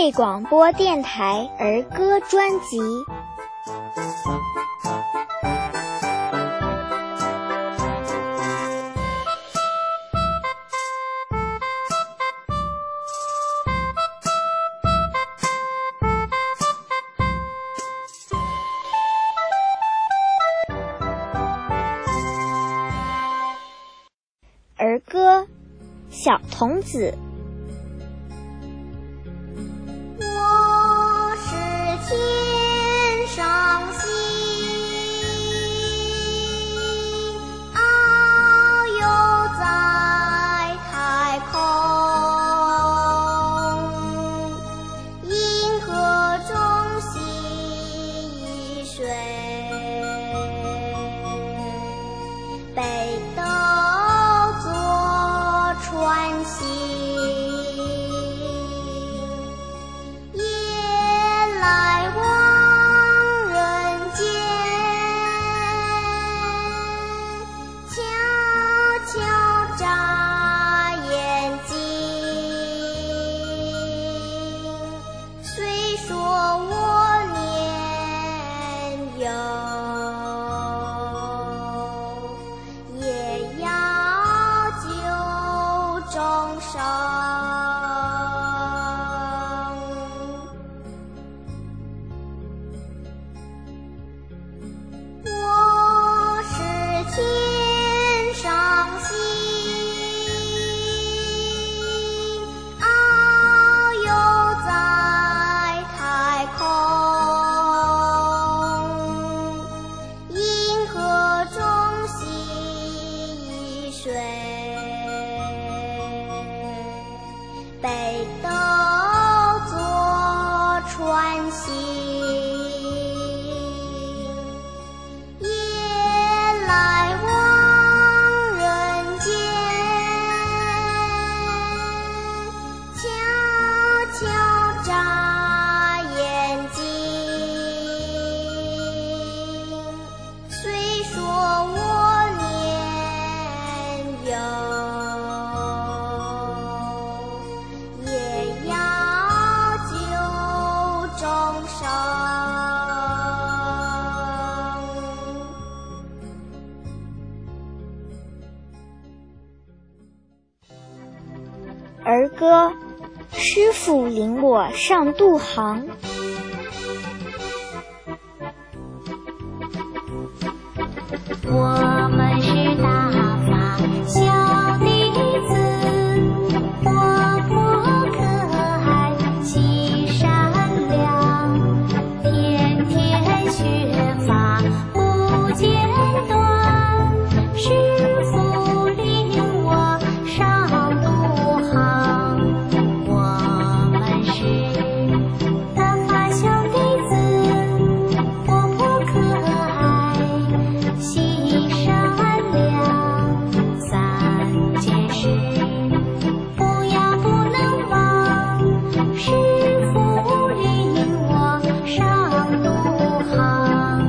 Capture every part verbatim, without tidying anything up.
慧广播电台儿歌专辑。儿歌，小童子。 我是天上星，遨游在太空，银河中戏水，北斗传行，夜来望人间，悄悄眨眼睛。虽说我年幼，也要救众生。我是天上星，遨游在太空，银河中戏水，北斗作传行，夜来望人间，悄悄眨眼睛。虽说我年幼，也要救众生。 儿歌，师父领我上渡航。 我们是大法小弟子，活泼可爱，心善良，天天学法不间断，师父领我上渡航。我们是大法小弟子，活泼可爱，心善良，三件事不要不能忘，师父领我上渡航。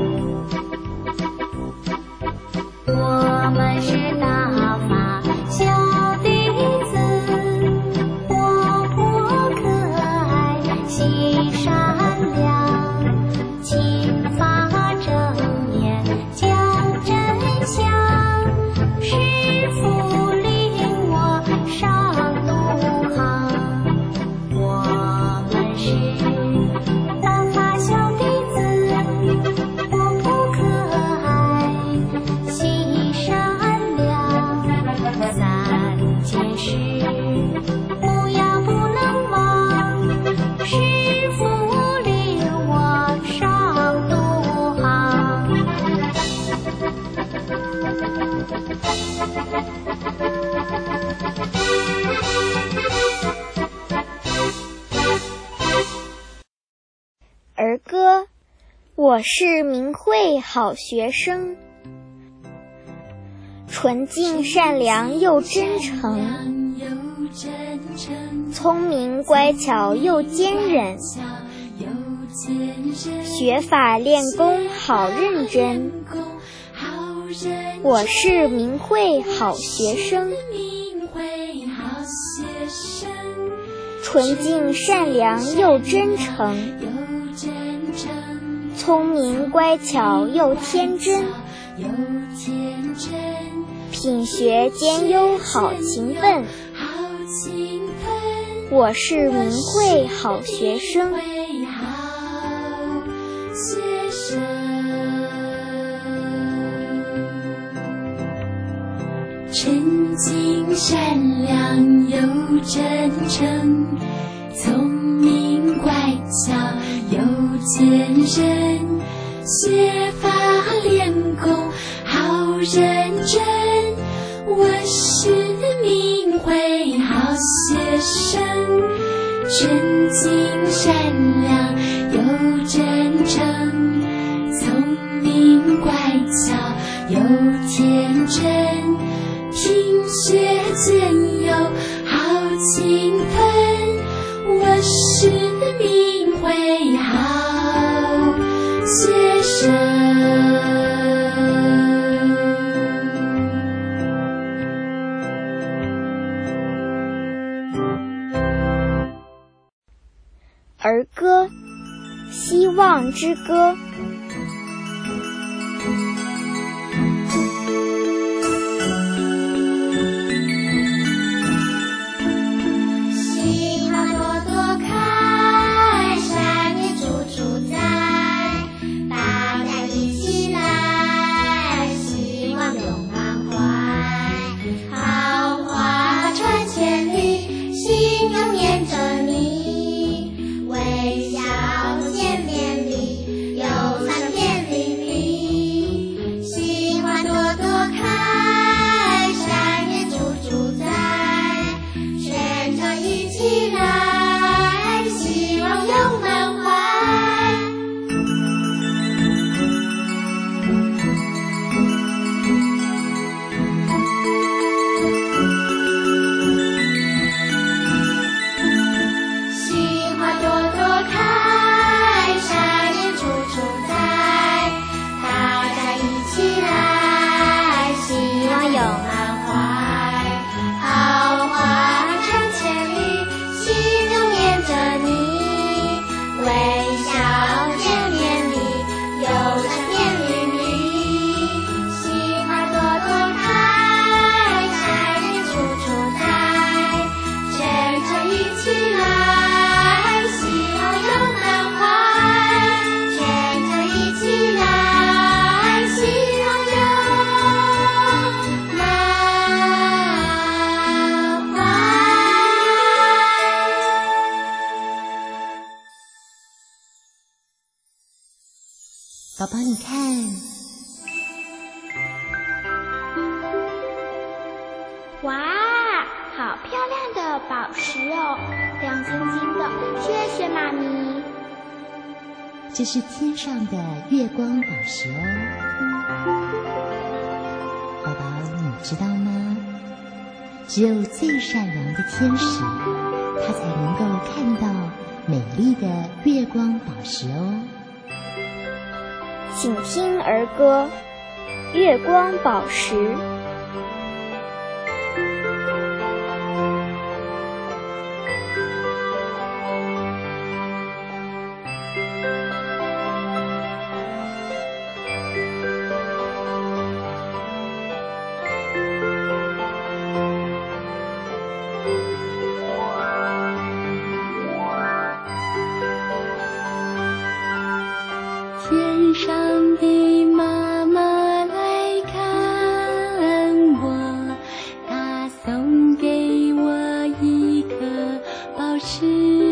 我们是大法小弟子，活泼可爱，心善良，勤发正言讲真相，师父领我上渡航。我们是大法小弟子，活泼可爱，心善良，三件事不要不能忘，师父领我上渡航。 儿歌，我是明慧好学生。纯净善良又真诚，聪明乖巧又坚韧，学法练功好认真。我是明慧好学生。 纯净善良又真诚，聪明乖巧又天真，品学兼优好勤奋。我是明慧好学生。 纯净善良又真诚，聪明乖巧又坚韧，学法练功好认真。我是明慧好学生，纯净善良又真诚，聪明乖巧又天真，品学兼优好勤奋。我是明慧好学生。 儿歌，希望之歌。 宝宝你看， 哇，好漂亮的宝石哦，亮晶晶的，谢谢妈咪。 这是天上的月光宝石哦。宝宝你知道吗？只有最善良的天使，他才能够看到美丽的月光宝石哦。 请听儿歌《月光宝石》。 天上的妈妈来看我，她送给我一颗宝石，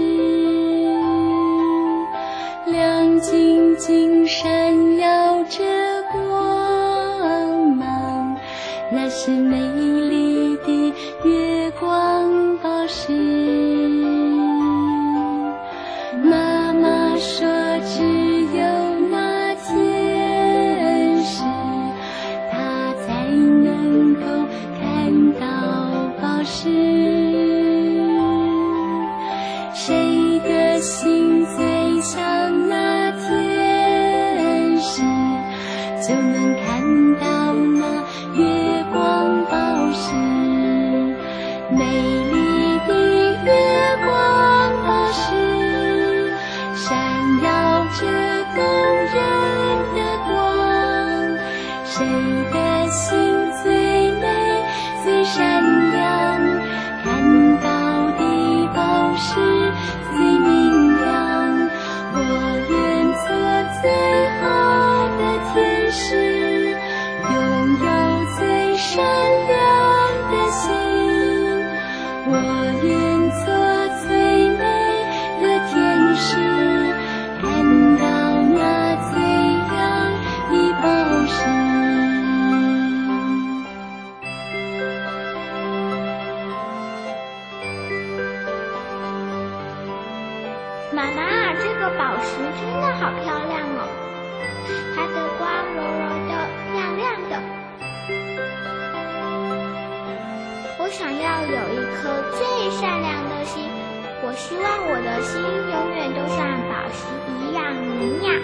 亮晶晶闪耀着光芒，那是美丽的月光宝石。妈妈说只有那天使，他才能够看到宝石。谁的心最像那天使，就能看到那月光宝石。美丽的月光谁的心最美最善良？看到的宝石最明亮。我愿做最好的天使，拥有最善良的心。我愿做最美的天使，看到那最亮的宝石。 妈妈，这个宝石真的好漂亮哦，它的光柔柔的，亮亮的。我想要有一颗最善良的心，我希望我的心永远都像宝石一样明亮。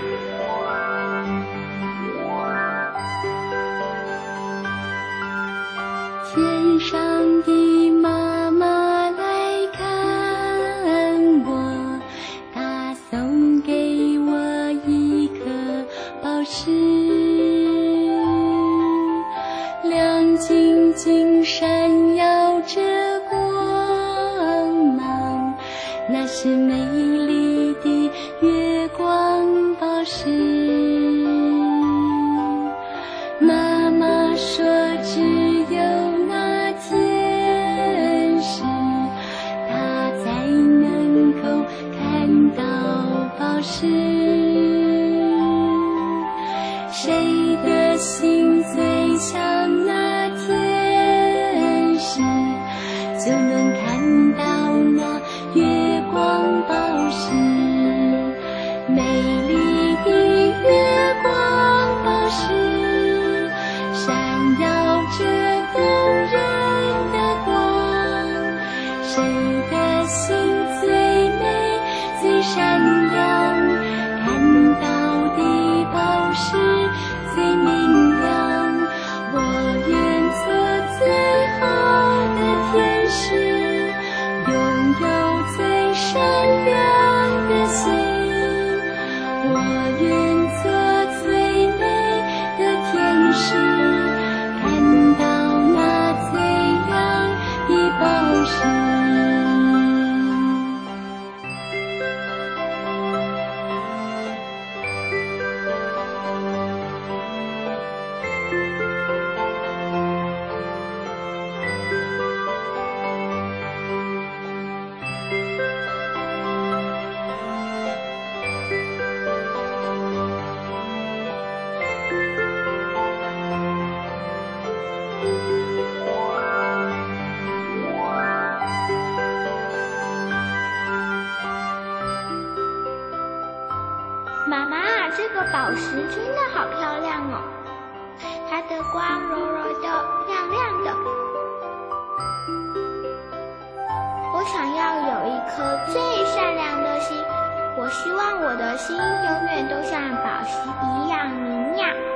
天上的妈妈来看我，她送给我一颗宝石，亮晶晶闪耀着光芒，那是美丽的月光宝石。妈妈说只有那天使，他才能够看到宝石。谁的心最像那天使，就能看到那月光宝石。美丽的月光宝石，闪耀着动人的光。谁的心最美最善良？看到的宝石最明亮。我愿做最好的天使，拥有最善良的心。我愿做最美的天使，看到那最亮的宝石。 妈妈，这个宝石真的好漂亮哦，它的光柔柔的，亮亮的。我想要有一颗最善良的心，我希望我的心永远都像宝石一样明亮。